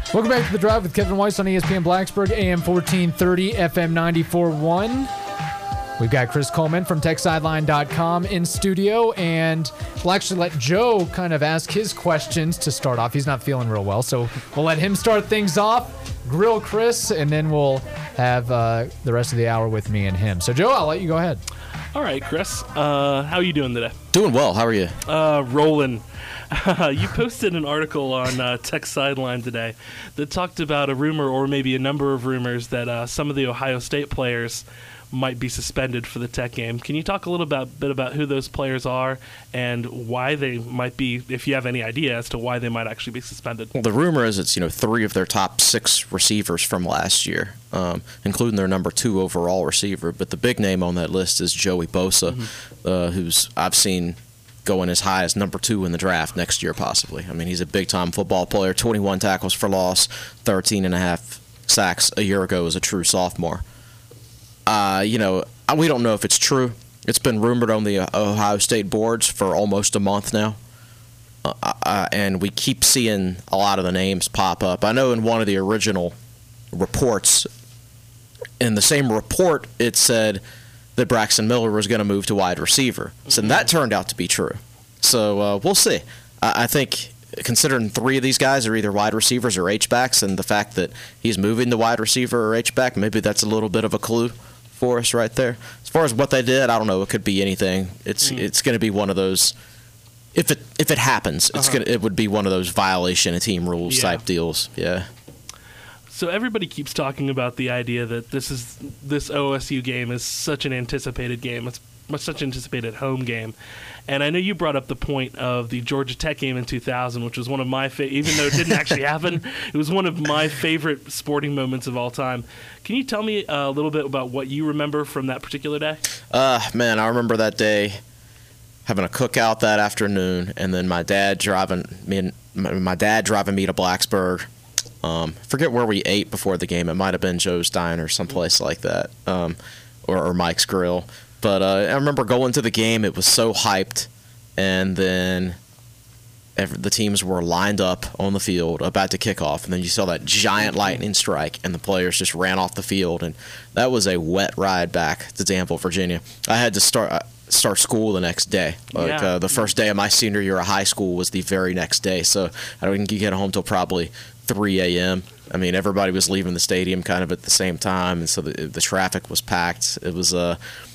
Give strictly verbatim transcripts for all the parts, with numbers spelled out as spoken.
Welcome back to The Drive with Kevin Weiss on E S P N Blacksburg, A M fourteen thirty, F M ninety-four point one. We've got Chris Coleman from tech sideline dot com in studio, and we'll actually let Joe kind of ask his questions to start off. He's not feeling real well, so we'll let him start things off, grill Chris, and then we'll have uh, the rest of the hour with me and him. So, Joe, I'll let you go ahead. All right, Chris. Uh, how are you doing today? Doing well. How are you? Uh, rolling. You posted an article on uh, Tech Sideline today that talked about a rumor, or maybe a number of rumors, that uh, some of the Ohio State players might be suspended for the Tech game. Can you talk a little about, bit about who those players are and why they might be, if you have any idea as to why they might actually be suspended? Well, the rumor is it's you know three of their top six receivers from last year, um, including their number two overall receiver. But the big name on that list is Joey Bosa, mm-hmm. uh, who's I've seen going as high as number two in the draft next year possibly. I mean, he's a big-time football player, twenty-one tackles for loss, thirteen and a half sacks a year ago as a true sophomore. Uh, you know, we don't know if it's true. It's been rumored on the Ohio State boards for almost a month now, uh, uh, and we keep seeing a lot of the names pop up. I know in one of the original reports, in the same report, it said that Braxton Miller was going to move to wide receiver. So that turned out to be true. So uh, we'll see. I, I think considering three of these guys are either wide receivers or H-backs, and the fact that he's moving to wide receiver or H-back, maybe that's a little bit of a clue for us right there. As far as what they did, I don't know. It could be anything. It's mm. it's going to be one of those. If it if it happens, it's uh-huh. gonna it would be one of those violation of team rules yeah. type deals. Yeah. So everybody keeps talking about the idea that this is this O S U game is such an anticipated game. It's such an anticipated home game. And I know you brought up the point of the Georgia Tech game in two thousand, which was one of my favorite, even though it didn't actually happen, it was one of my favorite sporting moments of all time. Can you tell me a little bit about what you remember from that particular day? Uh, man, I remember that day having a cookout that afternoon, and then my dad driving me and my dad driving me to Blacksburg. Um, forget where we ate before the game. It might have been Joe's Diner, someplace like that, um, or, or Mike's Grill. But uh, I remember going to the game. It was so hyped, and then every, the teams were lined up on the field about to kick off, and then you saw that giant lightning strike, and the players just ran off the field, and that was a wet ride back to Danville, Virginia. I had to start uh, start school the next day. Like yeah. uh, the first day of my senior year of high school was the very next day, so I didn't get home till probably three a.m. I mean, everybody was leaving the stadium kind of at the same time, and so the, the traffic was packed. It was a uh,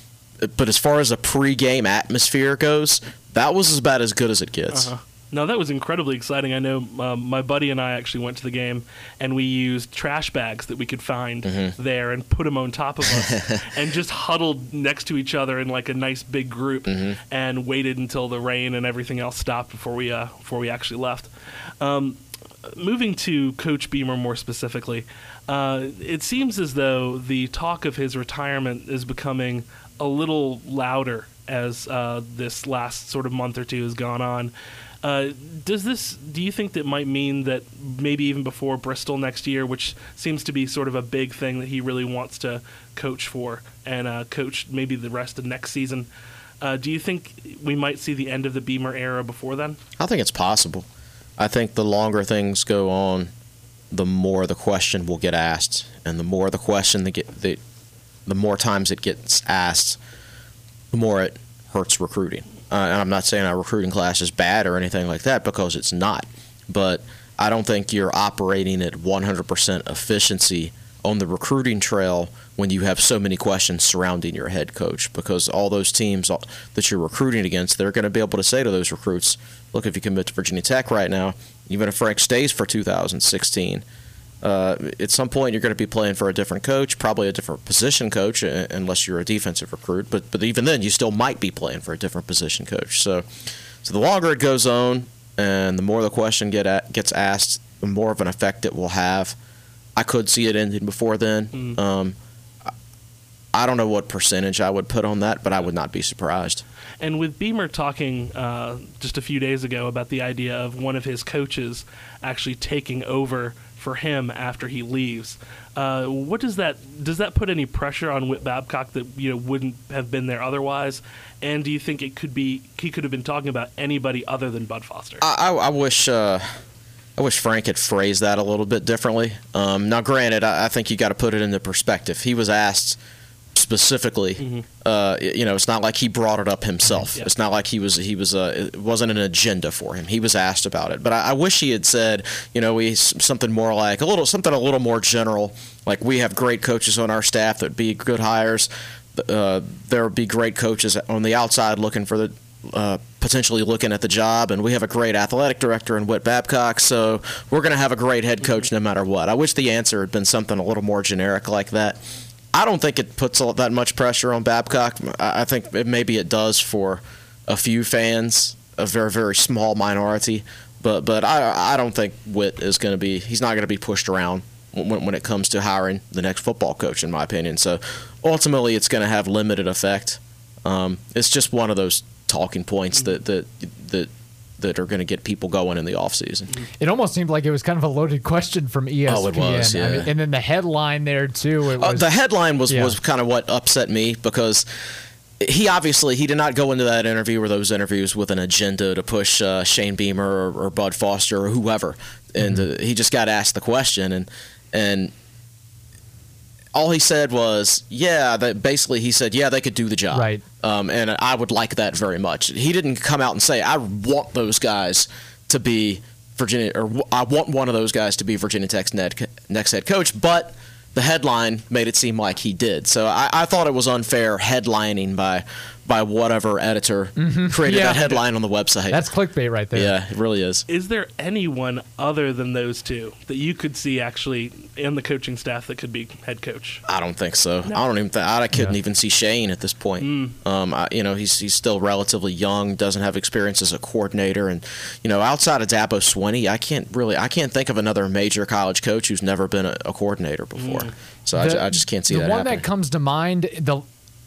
But as far as a pre-game atmosphere goes, that was about as good as it gets. Uh-huh. No, that was incredibly exciting. I know um, my buddy and I actually went to the game, and we used trash bags that we could find mm-hmm. there and put them on top of us and just huddled next to each other in like a nice big group mm-hmm. and waited until the rain and everything else stopped before we uh, before we actually left. Um, moving to Coach Beamer more specifically, uh, it seems as though the talk of his retirement is becoming a little louder as uh, this last sort of month or two has gone on. Uh, does this? Do you think that might mean that maybe even before Bristol next year, which seems to be sort of a big thing that he really wants to coach for and uh, coach maybe the rest of next season, uh, do you think we might see the end of the Beamer era before then? I think it's possible. I think the longer things go on, the more the question will get asked, and the more the question that get the the more times it gets asked, the more it hurts recruiting. Uh, and I'm not saying our recruiting class is bad or anything like that, because it's not. But I don't think you're operating at one hundred percent efficiency on the recruiting trail when you have so many questions surrounding your head coach, because all those teams that you're recruiting against, they're going to be able to say to those recruits, look, if you commit to Virginia Tech right now, even if Frank stays for two thousand sixteen, Uh, at some point, you're going to be playing for a different coach, probably a different position coach, uh, unless you're a defensive recruit. But but even then, you still might be playing for a different position coach. So, so the longer it goes on, and the more the question get at, gets asked, the more of an effect it will have. I could see it ending before then. Mm. Um, I don't know what percentage I would put on that, but I would not be surprised. And with Beamer talking uh, just a few days ago about the idea of one of his coaches actually taking over for him after he leaves, uh, what does that does that put any pressure on Whit Babcock that you know wouldn't have been there otherwise? And do you think it could be he could have been talking about anybody other than Bud Foster? I, I, I wish uh, I wish Frank had phrased that a little bit differently. Um, now, granted, I, I think you got to put it into perspective. He was asked specifically. Mm-hmm. Uh, you know, it's not like he brought it up himself. Yeah. It's not like he was he was uh, it wasn't an agenda for him. He was asked about it. But I, I wish he had said, you know, we something more like a little something a little more general. Like, we have great coaches on our staff that would be good hires. Uh, there would be great coaches on the outside looking for the. Uh, potentially looking at the job, and we have a great athletic director in Whit Babcock, so we're going to have a great head coach no matter what. I wish the answer had been something a little more generic like that. I don't think it puts all that much pressure on Babcock. I think it, maybe it does for a few fans, a very, very small minority, but but I I don't think Whit is going to be, he's not going to be pushed around when, when it comes to hiring the next football coach, in my opinion. So ultimately it's going to have limited effect. Um, it's just one of those talking points that that that that are going to get people going in the offseason. It almost seemed like it was kind of a loaded question from E S P N. Oh, it was, yeah. I mean, and then the headline there too. It was, uh, the headline was, yeah. was kind of what upset me, because he obviously he did not go into that interview or those interviews with an agenda to push uh, Shane Beamer or, or Bud Foster or whoever, and mm-hmm. uh, he just got asked the question, and and. All he said was, yeah, that basically he said, yeah, they could do the job. Right. Um, and I would like that very much. He didn't come out and say, I want those guys to be Virginia, or I want one of those guys to be Virginia Tech's next head coach, but the headline made it seem like he did. So I, I thought it was unfair headlining by by whatever editor mm-hmm. created yeah. that headline on the website. That's clickbait right there. Yeah, it really is. Is there anyone other than those two that you could see actually in the coaching staff that could be head coach? I don't think so. No. I don't even. Th- I couldn't yeah. even see Shane at this point. Mm. Um, I, you know, he's he's still relatively young, doesn't have experience as a coordinator, and you know, outside of Dabo Swinney, I can't really, I can't think of another major college coach who's never been a, a coordinator before. Mm. So the, I, I just can't see the that. The one happening. that comes to mind, the.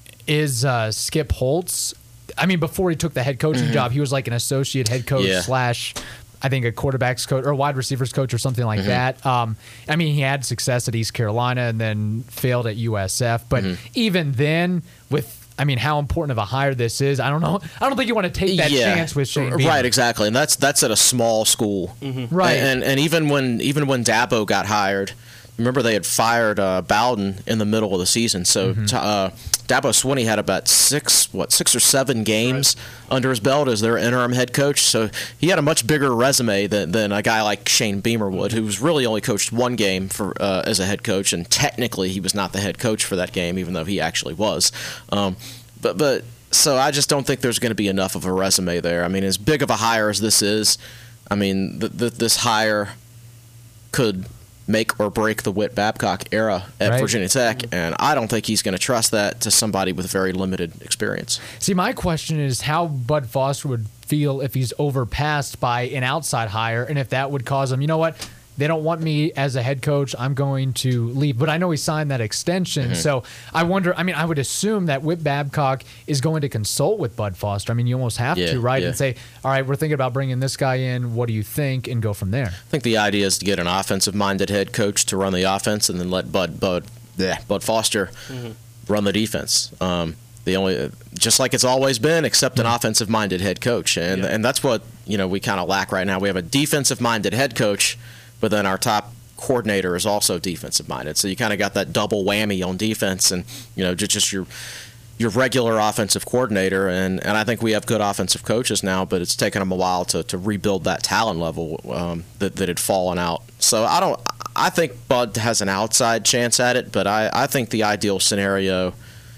is uh, Skip Holtz. I mean, before he took the head coaching mm-hmm. job, he was like an associate head coach yeah. slash, I think, a quarterback's coach or wide receivers coach or something like mm-hmm. that. Um, I mean, he had success at East Carolina and then failed at U S F. But mm-hmm. even then, with I mean, how important of a hire this is, I don't know. I don't think you want to take that yeah. chance with Shane Beamer. Right, exactly, and that's that's at a small school, mm-hmm. right? And, and and even when even when Dabo got hired. Remember, they had fired uh, Bowden in the middle of the season, so mm-hmm. uh, Dabo Swinney had about six, what, six or seven games right. under his belt as their interim head coach. So he had a much bigger resume than, than a guy like Shane Beamer would, who was really only coached one game for uh, as a head coach, and technically he was not the head coach for that game, even though he actually was. Um, but but so I just don't think there's going to be enough of a resume there. I mean, as big of a hire as this is, I mean, th- th- this hire could make or break the Whit Babcock era at right. Virginia Tech, and I don't think he's going to trust that to somebody with very limited experience. See, my question is how Bud Foster would feel if he's overpassed by an outside hire, and if that would cause him, you know what, they don't want me as a head coach, I'm going to leave. But I know he signed that extension, mm-hmm. so I wonder, I mean, I would assume that Whit Babcock is going to consult with Bud Foster. I mean, you almost have yeah, to, right? Yeah. And say, all right, we're thinking about bringing this guy in. What do you think? And go from there. I think the idea is to get an offensive-minded head coach to run the offense and then let Bud Bud, yeah, Bud Foster mm-hmm. run the defense. Um, the only, just like it's always been, except an mm-hmm. offensive-minded head coach. And, yeah. and that's what, you know, we kind of lack right now. We have a defensive-minded head coach, but then our top coordinator is also defensive minded. So you kind of got that double whammy on defense, and you know just, just your your regular offensive coordinator. And, and I think we have good offensive coaches now, but it's taken them a while to, to rebuild that talent level um, that that had fallen out. So I don't. I think Bud has an outside chance at it, but I, I think the ideal scenario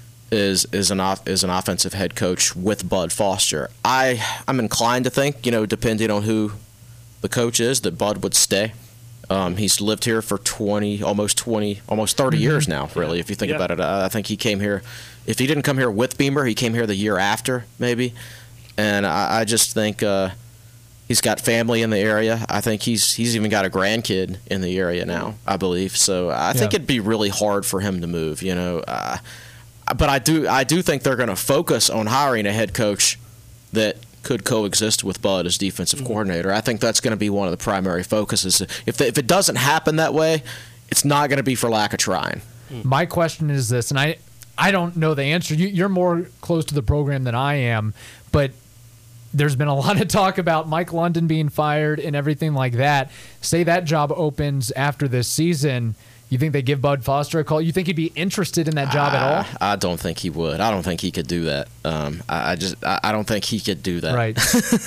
is is an off, is an offensive head coach with Bud Foster. I I'm inclined to think, you know, depending on who the coach is, that Bud would stay. Um, he's lived here for twenty, almost twenty, almost thirty mm-hmm. years now, really, yeah. if you think yeah. about it. I think he came here, if he didn't come here with Beamer, he came here the year after, maybe. And I, I just think uh, he's got family in the area. I think he's he's even got a grandkid in the area now, I believe. So I think yeah. it'd be really hard for him to move, you know. Uh, but I do I do think they're going to focus on hiring a head coach that could coexist with Bud as defensive mm-hmm. coordinator. I think that's going to be one of the primary focuses. If the, if it doesn't happen that way, it's not going to be for lack of trying. My question is this, and I I don't know the answer. You, you're more close to the program than I am, but there's been a lot of talk about Mike London being fired and everything like that. Say that job opens after this season. You think they give Bud Foster a call? You think he'd be interested in that job I, at all? I don't think he would. I don't think he could do that. Um, I, I just, I, I don't think he could do that. Right.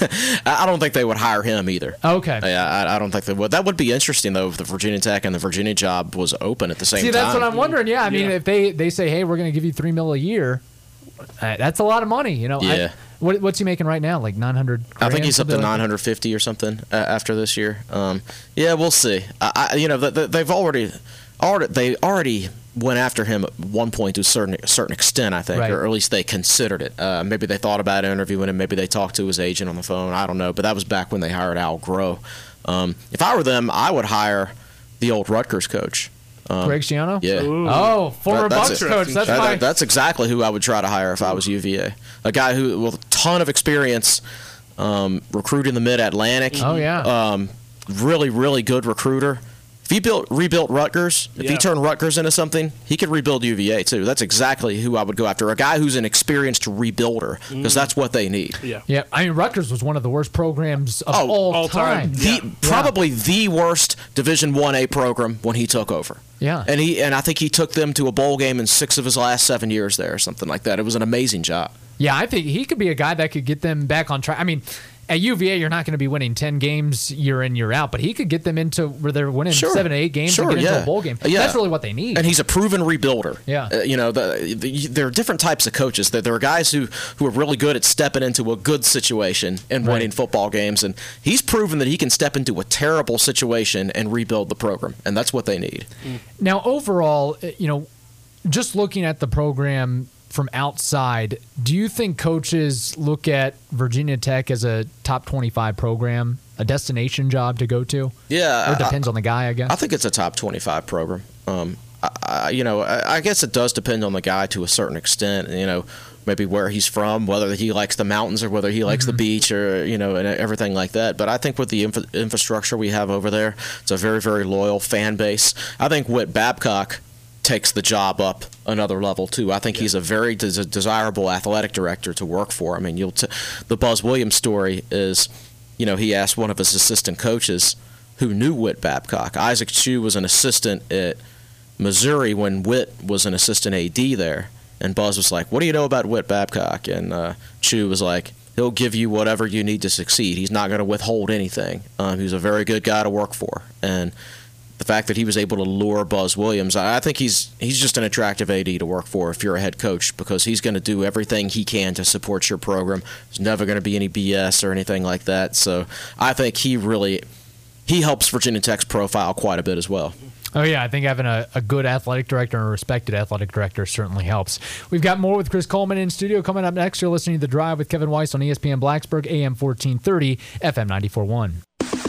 I don't think they would hire him either. Okay. Yeah, I, I don't think they would. That would be interesting though if the Virginia Tech and the Virginia job was open at the same See, time. See, that's what I'm wondering. Yeah, I mean, Yeah. if they, they say, hey, we're going to give you three mil a year, uh, that's a lot of money. You know. Yeah. I, what, what's he making right now? Like nine hundred. I think he's up to like nine hundred fifty or something uh, after this year. Um, yeah, we'll see. I, I, you know, th- th- they've already, already, they already went after him at one point to a certain a certain extent, I think, Right. or at least they considered it. Uh, maybe they thought about interviewing him. Maybe they talked to his agent on the phone. I don't know, but that was back when they hired Al Groh. Um, if I were them, I would hire the old Rutgers coach. Um, Greg Schiano? Yeah. Ooh. Oh, former That- that's Bucks it. coach. That's That- my. that- that's exactly who I would try to hire if I was U V A. A guy who with a ton of experience, um, recruiting the Mid-Atlantic. Oh, yeah. Um, really, really good recruiter. If he built rebuilt Rutgers, if Yeah. he turned Rutgers into something, he could rebuild U V A too. That's exactly who I would go after. A guy who's an experienced rebuilder, because that's what they need. Yeah. Yeah, I mean, Rutgers was one of the worst programs of Oh, all, all time. time. The, Yeah. Probably the worst Division One A program when he took over. Yeah. and he and I think he took them to a bowl game in six of his last seven years there, or something like that. It was an amazing job. Yeah, I think he could be a guy that could get them back on track. I mean, at U V A, you're not going to be winning ten games year in, year out, but he could get them into where they're winning Sure. seven to eight games Sure, and get into yeah. a bowl game. Uh, yeah. That's really what they need. And he's a proven rebuilder. Yeah. Uh, you know, the, the, there are different types of coaches. There, there are guys who, who are really good at stepping into a good situation and Right. winning football games. And he's proven that he can step into a terrible situation and rebuild the program. And that's what they need. Now, overall, uh, you know, just looking at the program from outside, do you think coaches look at Virginia Tech as a top twenty-five program, a destination job to go to? Yeah. Or it I- depends on the guy, I guess. I think it's a top twenty-five program. Um, I, I, you know, I, I guess it does depend on the guy to a certain extent. You know, maybe where he's from, whether he likes the mountains or whether he likes the beach, or you know, and everything like that. But I think with the infra- infrastructure we have over there, it's a very, very loyal fan base. I think Whit Babcock takes the job up another level too. I think he's a very des- desirable athletic director to work for. I mean, you'll t- the Buzz Williams story is, you know, he asked one of his assistant coaches who knew Whit Babcock. Isaac Chu was an assistant at Missouri when Whit was an assistant A D there, and Buzz was like, "What do you know about Whit Babcock?" And uh, Chu was like, "He'll give you whatever you need to succeed. He's not going to withhold anything. Um, he's a very good guy to work for." And the fact that he was able to lure Buzz Williams, I think he's he's just an attractive A D to work for if you're a head coach, because he's going to do everything he can to support your program. There's never going to be any B S or anything like that. So I think he really he helps Virginia Tech's profile quite a bit as well. Oh, yeah, I think having a, a good athletic director and a respected athletic director certainly helps. We've got more with Chris Coleman in studio. Coming up next, you're listening to The Drive with Kevin Weiss on E S P N Blacksburg, A M fourteen thirty, F M ninety-four point one.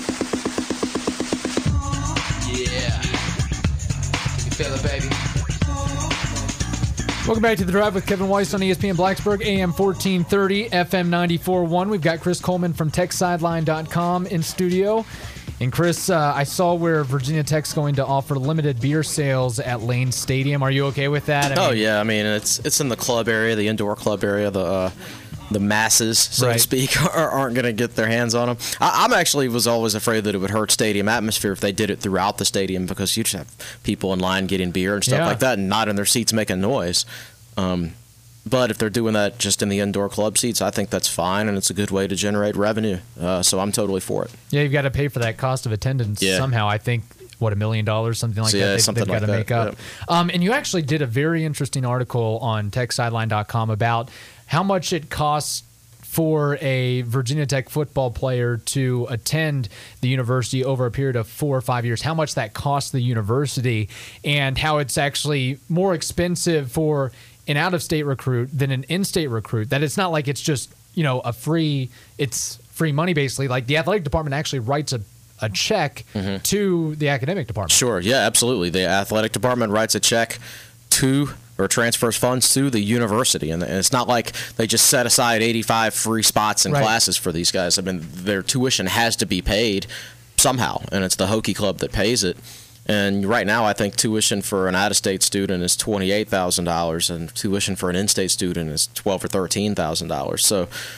Feel it, baby. Welcome back to The Drive with Kevin Weiss on E S P N Blacksburg, A M fourteen thirty, F M ninety-four point one. We've got Chris Coleman from tech sideline dot com in studio. And Chris, uh, I saw where Virginia Tech's going to offer limited beer sales at Lane Stadium. Are you okay with that? I Oh mean, yeah, I mean it's it's in the club area, the indoor club area. The uh, the masses, so Right. to speak, are, aren't going to get their hands on them. I, I'm actually was always afraid that it would hurt stadium atmosphere if they did it throughout the stadium, because you just have people in line getting beer and stuff Yeah. like that, and not in their seats making noise. Um, but if they're doing that just in the indoor club seats, I think that's fine, and it's a good way to generate revenue. Uh, so I'm totally for it. Yeah, you've got to pay for that cost of attendance Yeah. somehow. I think, what, a million dollars, something like So, that, yeah, they've, something they've got like to that, make up. Um, and you actually did a very interesting article on tech sideline dot com about how much it costs for a Virginia Tech football player to attend the university over a period of four or five years, how much that costs the university, and how it's actually more expensive for an out-of-state recruit than an in-state recruit. That it's not like it's just, you know, a free, it's free money basically. Like the athletic department actually writes a, a check to the academic department. Sure, yeah, absolutely. The athletic department writes a check to or transfers funds to the university, and it's not like they just set aside eighty-five free spots in Right. classes for these guys. I mean, their tuition has to be paid somehow, and it's the Hokie Club that pays it. And right now, I think tuition for an out-of-state student is twenty-eight thousand dollars, and tuition for an in-state student is twelve or thirteen thousand dollars. So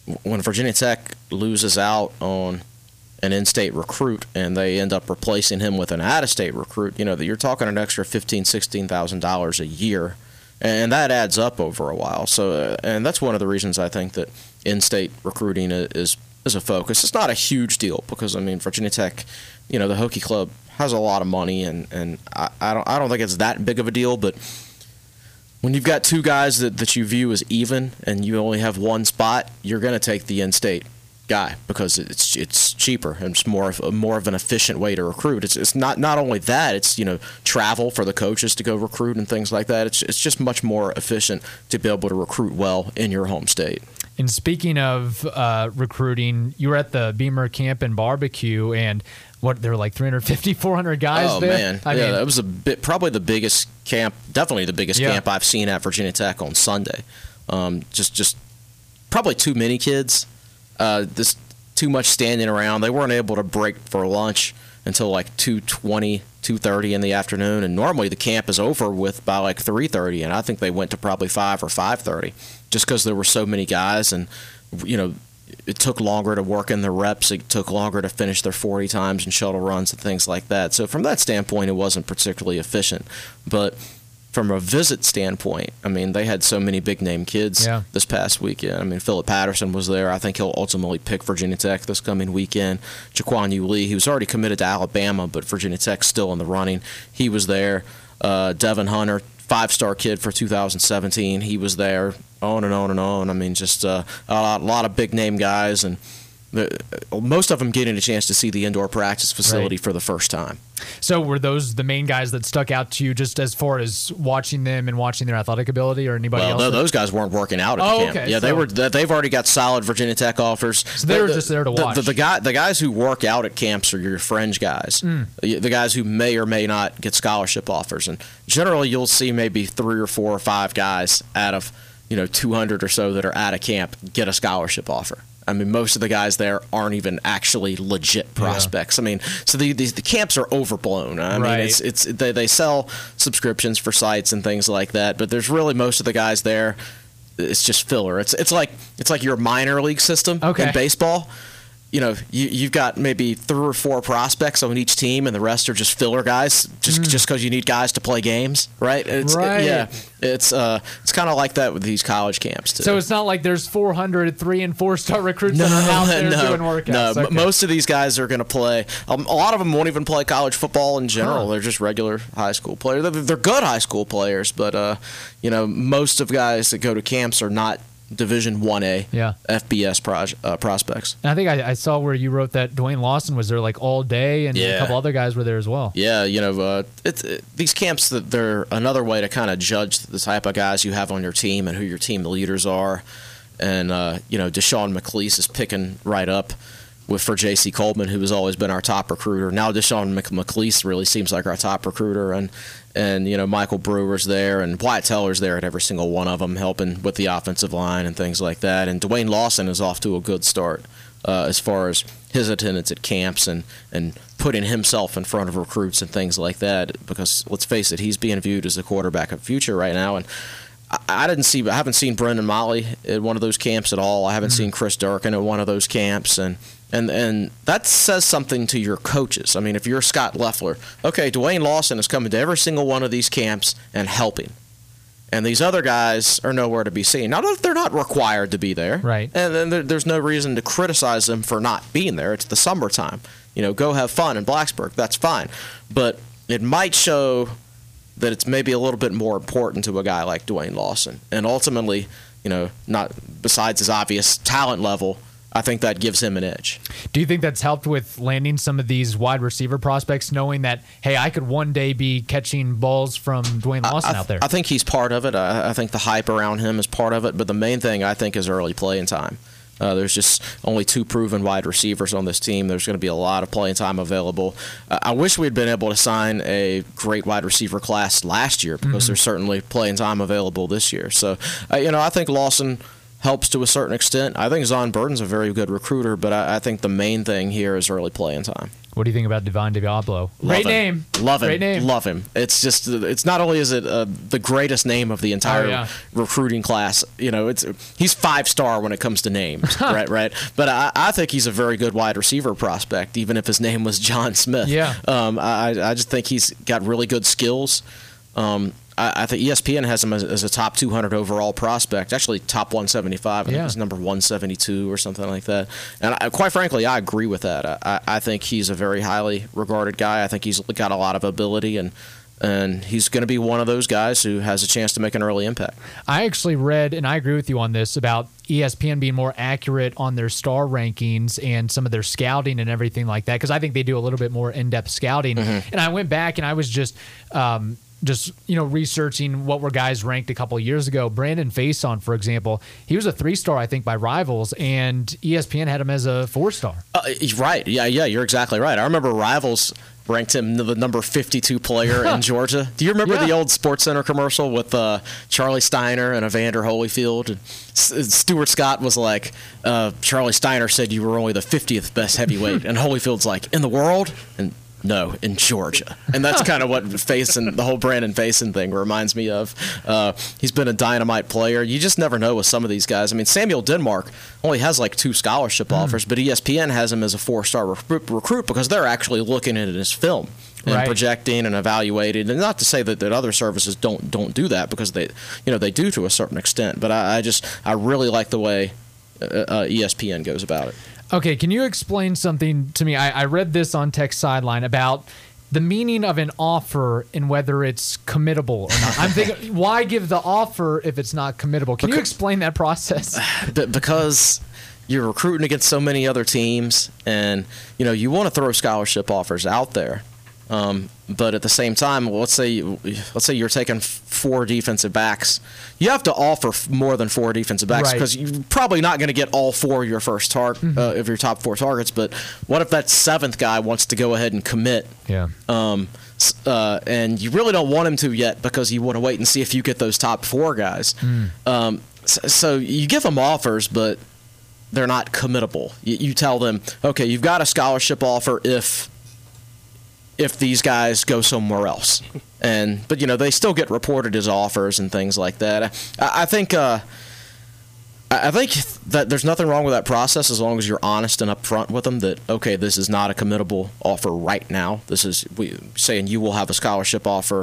when Virginia Tech loses out on an in-state recruit and they end up replacing him with an out-of-state recruit, you know, that you're talking an extra fifteen thousand dollars, sixteen thousand dollars a year, and that adds up over a while. So, uh, and that's one of the reasons I think that in-state recruiting is is a focus. It's not a huge deal because, I mean, Virginia Tech, you know, the Hokie Club has a lot of money, and, and I, I don't I don't think it's that big of a deal, but when you've got two guys that, that you view as even and you only have one spot, you're going to take the in-state guy because it's it's cheaper and it's more of more of an efficient way to recruit. It's it's not not only that, it's, you know, travel for the coaches to go recruit and things like that. It's it's just much more efficient to be able to recruit well in your home state. And speaking of uh, recruiting, you were at the Beamer Camp and Barbecue, and what, there were like three hundred fifty, four hundred guys oh, there? Oh, man. I yeah, mean, that was a bit, probably the biggest camp, definitely the biggest Yeah. camp I've seen at Virginia Tech on Sunday. Um, just, just probably too many kids. Uh, this too much standing around. They weren't able to break for lunch until like two twenty, two thirty in the afternoon, and normally the camp is over with by like three thirty, and I think they went to probably five or five thirty just because there were so many guys, and, you know, it took longer to work in their reps. It took longer to finish their forty times and shuttle runs and things like that. So from that standpoint, it wasn't particularly efficient. But from a visit standpoint, I mean, they had so many big-name kids Yeah. this past weekend. I mean, Philip Patterson was there. I think he'll ultimately pick Virginia Tech this coming weekend. Jaquan U. Lee, he was already committed to Alabama, but Virginia Tech's still in the running. He was there. Uh, Devin Hunter, five-star kid for two thousand seventeen, he was there. On and on and on. I mean, just uh, a lot, a lot of big-name guys, and the, most of them getting a chance to see the indoor practice facility Right. for the first time. so were those the main guys that stuck out to you just as far as watching them and watching their athletic ability, or anybody Well, else? no, that- those guys weren't working out at Oh, the camp. okay, Yeah, they so- were. They've already got solid Virginia Tech offers. So they were The- just there to the- watch. The, the, guy, the guys who work out at camps are your fringe guys. Mm. The, the guys who may or may not get scholarship offers, and generally you'll see maybe three or four or five guys out of, you know, two hundred or so that are at a camp get a scholarship offer. I mean, most of the guys there aren't even actually legit prospects. I mean, so the, these the camps are overblown. I Right. mean, it's it's they, they sell subscriptions for sites and things like that, but there's really most of the guys there. It's just filler. It's it's like it's like your minor league system Okay. in baseball. You know, you, you've got maybe three or four prospects on each team, and the rest are just filler guys, just just because you need guys to play games, right? It's, Right. yeah, it's uh, it's kind of like that with these college camps too. So it's not like there's four hundred three and four star recruits that are out there no, doing workouts. no. Okay. M- Most of these guys are going to play. Um, a lot of them won't even play college football in general. Huh. They're just regular high school players. They're, they're good high school players, but uh, you know, most of guys that go to camps are not Division One A, Yeah. F B S proj- uh, prospects. And I think I, I saw where you wrote that Dwayne Lawson was there like all day, and a Yeah. couple other guys were there as well. Yeah, you know, uh, it's it, these camps, that they're another way to kind of judge the type of guys you have on your team and who your team leaders are. And uh, you know, Deshaun McLeese is picking right up with for J C Coleman, who has always been our top recruiter. Now Deshaun Mc- McLeese really seems like our top recruiter, and and you know, Michael Brewer's there, and Wyatt Teller's there at every single one of them, helping with the offensive line and things like that. And Dwayne Lawson is off to a good start uh, as far as his attendance at camps and and putting himself in front of recruits and things like that. Because let's face it, he's being viewed as the quarterback of the future right now, and. I didn't see, I haven't seen Brendan Motley at one of those camps at all. I haven't mm-hmm. seen Chris Durkin at one of those camps, and and and that says something to your coaches. I mean, if you're Scott Loeffler, okay, Dwayne Lawson is coming to every single one of these camps and helping, and these other guys are nowhere to be seen. Now, they're not required to be there, right? And then there, there's no reason to criticize them for not being there. It's the summertime, you know. Go have fun in Blacksburg. That's fine, but it might show that it's maybe a little bit more important to a guy like Dwayne Lawson. And ultimately, you know, not besides his obvious talent level, I think that gives him an edge. Do you think that's helped with landing some of these wide receiver prospects, knowing that, hey, I could one day be catching balls from Dwayne Lawson I, I, out there? I think he's part of it. I, I think the hype around him is part of it. But the main thing, I think, is early playing time. Uh, there's just only two proven wide receivers on this team. There's going to be a lot of playing time available. Uh, I wish we had been able to sign a great wide receiver class last year because mm-hmm. there's certainly playing time available this year. So, uh, you know, I think Lawson helps to a certain extent. I think Zon Burton's a very good recruiter, but I, I think the main thing here is early playing time. What do you think about Divine Diablo? Love Great him. name. Love him. Great name. Love him. It's just, it's not only is it uh, the greatest name of the entire Oh, yeah. recruiting class, you know, it's he's five star when it comes to names, right? Right. But I, I think he's a very good wide receiver prospect, even if his name was John Smith. Yeah. Um, I, I just think he's got really good skills. Um, I, I think E S P N has him as, as a top two hundred overall prospect, actually top one seventy-five. I Yeah. think he's number one seventy-two or something like that. And I, quite frankly, I agree with that. I, I think he's a very highly regarded guy. I think he's got a lot of ability, and and he's going to be one of those guys who has a chance to make an early impact. I actually read, and I agree with you on this, about E S P N being more accurate on their star rankings and some of their scouting and everything like that, because I think they do a little bit more in-depth scouting. Mm-hmm. And I went back and I was just um, just you know researching what were guys ranked a couple of years ago. Brandon Faison, for example, he was a three-star, I think, by Rivals, and E S P N had him as a four-star. Uh, right. Yeah, yeah, you're exactly right. I remember Rivals ranked him the number fifty-two player in Georgia. Do you remember Yeah. the old SportsCenter commercial with uh, Charlie Steiner and Evander Holyfield? And S- Stuart Scott was like, uh, Charlie Steiner said you were only the fiftieth best heavyweight. And Holyfield's like, in the world? And no, in Georgia. And that's kind of what Faison, the whole Brandon Faison thing reminds me of. Uh, he's been a dynamite player. You just never know with some of these guys. I mean, Samuel Denmark only has like two scholarship Mm. offers, but E S P N has him as a four-star recruit, recruit because they're actually looking at his film and Right. projecting and evaluating. And not to say that, that other services don't don't do that, because they, you know, they do to a certain extent. But I, I just I really like the way uh, uh, E S P N goes about it. Okay, can you explain something to me? I, I read this on Tech Sideline about the meaning of an offer and whether it's committable or not. I'm thinking, why give the offer if it's not committable? Can you explain that process? But because you're recruiting against so many other teams, and you know you want to throw scholarship offers out there, um, but at the same time, let's say you, let's say you're taking f- four defensive backs, you have to offer f- more than four defensive backs, Right. because you're probably not going to get all four of your first target Mm-hmm. uh, of your top four targets. But what if that seventh guy wants to go ahead and commit? Yeah. Um, s- uh, and you really don't want him to yet, because you want to wait and see if you get those top four guys. Mm. Um, so, so you give them offers, but they're not committable. You, you tell them, okay, you've got a scholarship offer if if these guys go somewhere else, and but you know they still get reported as offers and things like that. I, I think uh, I I think that there's nothing wrong with that process as long as you're honest and upfront with them that, okay, this is not a committable offer right now. This is we saying you will have a scholarship offer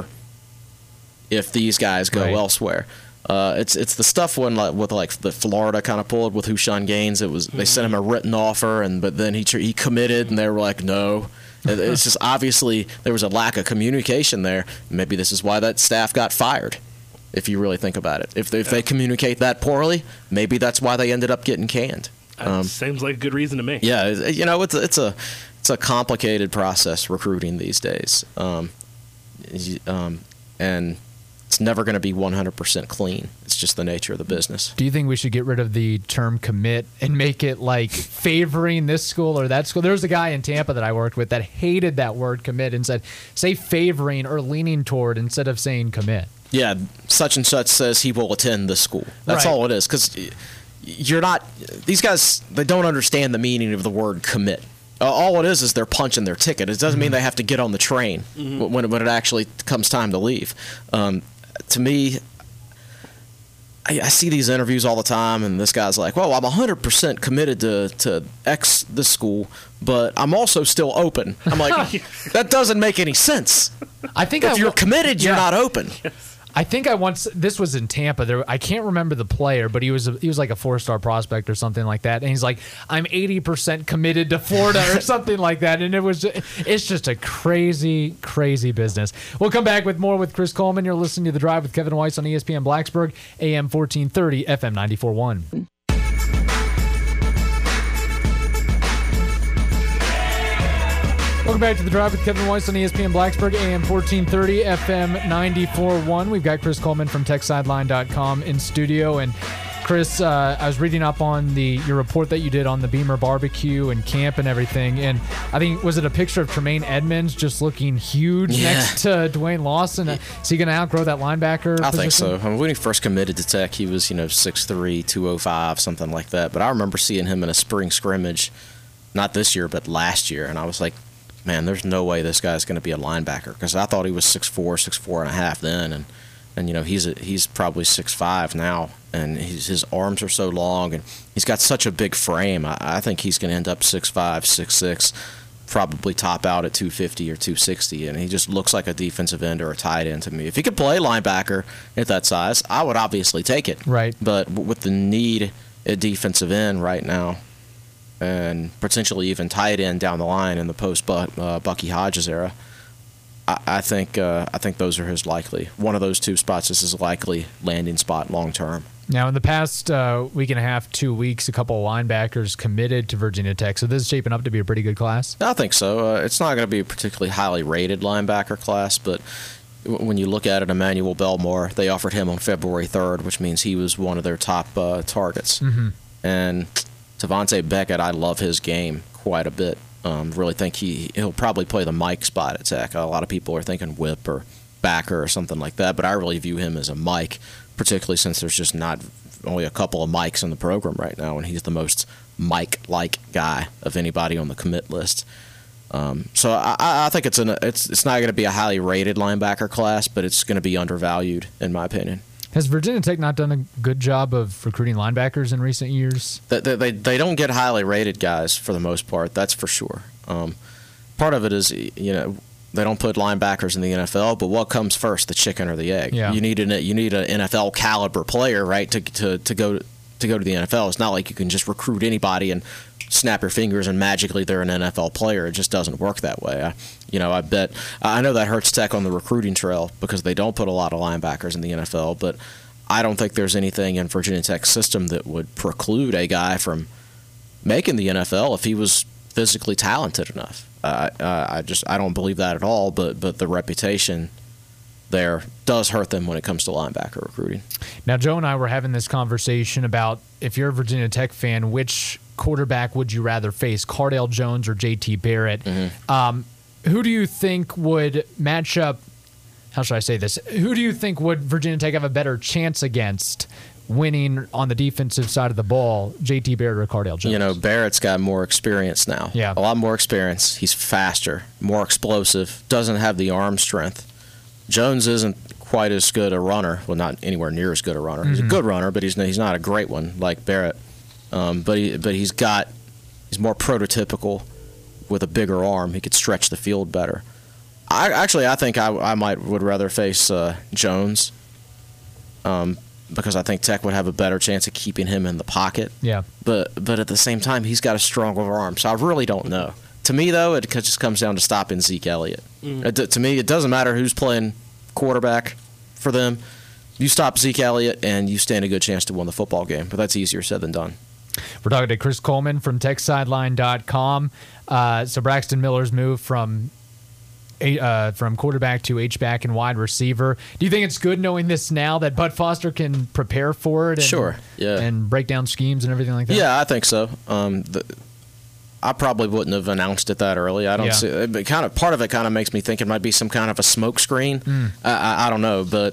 if these guys go Right. elsewhere. Uh, it's it's the stuff when like with like the Florida kind of pulled with Hushawn Gaines. It was they sent him a written offer, and but then he tr- he committed, and they were like no. It- It's just obviously there was a lack of communication there. Maybe this is why that staff got fired. If you really think about it, if they, if they communicate that poorly, maybe that's why they ended up getting canned. That Um, seems like a good reason to me. yeah, it- you know, it's a, it's a it's a complicated process recruiting these days, um, y- um, and it's never going to be one hundred percent clean. It's just the nature of the business. Do you think we should get rid of the term commit and make it like favoring this school or that school? There was a guy in Tampa that I worked with that hated that word commit and said, say favoring or leaning toward instead of saying commit. Yeah, such and such says he will attend this school. That's Right. all it is, because you're not. These guys, they don't understand the meaning of the word commit. Uh, all it is is they're punching their ticket. It doesn't mean they have to get on the train Mm-hmm. when, when it actually comes time to leave. Um, to me, I, I see these interviews all the time, and this guy's like, well, I'm one hundred percent committed to, to X this school, but I'm also still open. I'm like, that doesn't make any sense. I think I If you're wa- committed, you're Yeah. not open. I think I once this was in Tampa. There, I can't remember the player, but he was a, he was like a four star prospect or something like that. And he's like, I'm eighty percent committed to Florida or something like that. And it was it's just a crazy, crazy business. We'll come back with more with Chris Coleman. You're listening to The Drive with Kevin Weiss on E S P N Blacksburg, A M fourteen thirty, F M ninety-four point one. Welcome back to The Drive with Kevin Weiss on E S P N Blacksburg, A M fourteen thirty, F M ninety-four point one. We've got Chris Coleman from Tech Sideline dot com in studio. And Chris, uh, I was reading up on the your report that you did on the Beamer barbecue and camp and everything. And I think, was it a picture of Tremaine Edmonds just looking huge Yeah. next to Dwayne Lawson? Uh, Is he going to outgrow that linebacker I position? think so. I mean, when he first committed to Tech, he was, you know, six three, two oh five, something like that. But I remember seeing him in a spring scrimmage, not this year, but last year, and I was like, man, there's no way this guy's going to be a linebacker, because I thought he was six four, six four and a half then, and and you know he's a, he's probably six five now, and he's, his arms are so long, and he's got such a big frame. I, I think he's going to end up six five, six six, probably top out at two fifty or two sixty, and he just looks like a defensive end or a tight end to me. If he could play linebacker at that size, I would obviously take it. Right. But with the need at defensive end right now, and potentially even tight end down the line in the post uh, Bucky Hodges era, I, I think uh, I think those are his likely. One of those two spots is his likely landing spot long term. Now, in the past uh, week and a half, two weeks, a couple of linebackers committed to Virginia Tech. So this is shaping up to be a pretty good class? I think so. Uh, it's not going to be a particularly highly rated linebacker class, but when you look at it, Emmanuel Belmore, they offered him on February third, which means he was one of their top uh, targets. Mm-hmm. And Tavante Beckett, I love his game quite a bit. Um, really think he, he'll probably play the Mike spot at Tech. A lot of people are thinking whip or backer or something like that, but I really view him as a Mike, particularly since there's just not only a couple of Mikes in the program right now, and he's the most Mike-like guy of anybody on the commit list. Um, so I, I think it's an it's it's not going to be a highly rated linebacker class, but it's going to be undervalued in my opinion. Has Virginia Tech not done a good job of recruiting linebackers in recent years? They they, they don't get highly rated guys for the most part. That's for sure. Um, part of it is, you know, they don't put linebackers in the N F L, but what comes first, the chicken or the egg? Yeah. You need an you need an N F L caliber player, right, to to to go to go to the N F L. It's not like you can just recruit anybody and snap your fingers and magically they're an N F L player. It just doesn't work that way. I, you know, I bet I know that hurts Tech on the recruiting trail because they don't put a lot of linebackers in the N F L, but I don't think there's anything in Virginia Tech's system that would preclude a guy from making the N F L if he was physically talented enough. Uh, uh, I just I don't believe that at all, but but the reputation there does hurt them when it comes to linebacker recruiting. Now, Joe and I were having this conversation about, if you're a Virginia Tech fan, which quarterback would you rather face, Cardale Jones or J T Barrett? Mm-hmm. Um, who do you think would match up, how should I say this, who do you think would Virginia Tech have a better chance against winning on the defensive side of the ball, J T Barrett or Cardale Jones? You know, Barrett's got more experience now. Yeah. A lot more experience. He's faster, more explosive, doesn't have the arm strength. Jones isn't quite as good a runner. Well, not anywhere near as good a runner. Mm-hmm. He's a good runner, but he's he's not a great one like Barrett. Um, but he, but he's got he's more prototypical with a bigger arm. He could stretch the field better. I actually I think I, I might would rather face uh, Jones. Um, because I think Tech would have a better chance of keeping him in the pocket. Yeah. But but at the same time, he's got a stronger arm, so I really don't know. To me, though, it just comes down to stopping Zeke Elliott. Mm. It, to me, it doesn't matter who's playing quarterback for them. You stop Zeke Elliott, and you stand a good chance to win the football game. But that's easier said than done. We're talking to Chris Coleman from Tech Sideline dot com. Uh, so Braxton Miller's moved from uh, from quarterback to H-back and wide receiver. Do you think it's good knowing this now that Bud Foster can prepare for it? And, sure, yeah. And break down schemes and everything like that? Yeah, I think so. Um, the, I probably wouldn't have announced it that early. I don't yeah. see it, but kind of part of it kind of makes me think it might be some kind of a smoke screen. Mm. I, I, I don't know, but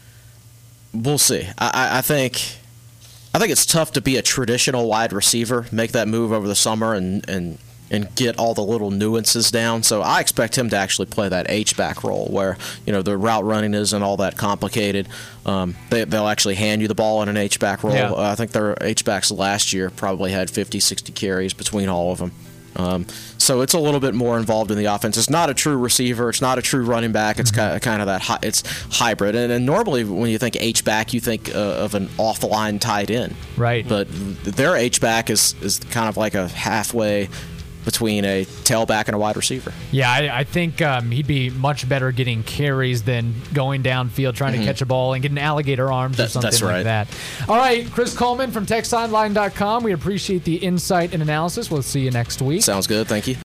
we'll see. I, I think I think it's tough to be a traditional wide receiver, make that move over the summer, and and and get all the little nuances down. So I expect him to actually play that H-back role where, you know, the route running isn't all that complicated. Um, they, they'll actually hand you the ball in an H-back role. Yeah. Uh, I think their H-backs last year probably had fifty, sixty carries between all of them. Um, so it's a little bit more involved in the offense. It's not a true receiver. It's not a true running back. It's mm-hmm. kind of, kind of that hi- it's hybrid. And, and normally when you think H-back, you think uh, of an off-line tight end. Right. But their H-back is, is kind of like a halfway between a tailback and a wide receiver. Yeah, I, I think um, he'd be much better getting carries than going downfield trying mm-hmm. to catch a ball and getting alligator arms that, or something that's right. like that. All right, Chris Coleman from Tech Sideline dot com. We appreciate the insight and analysis. We'll see you next week. Sounds good. Thank you.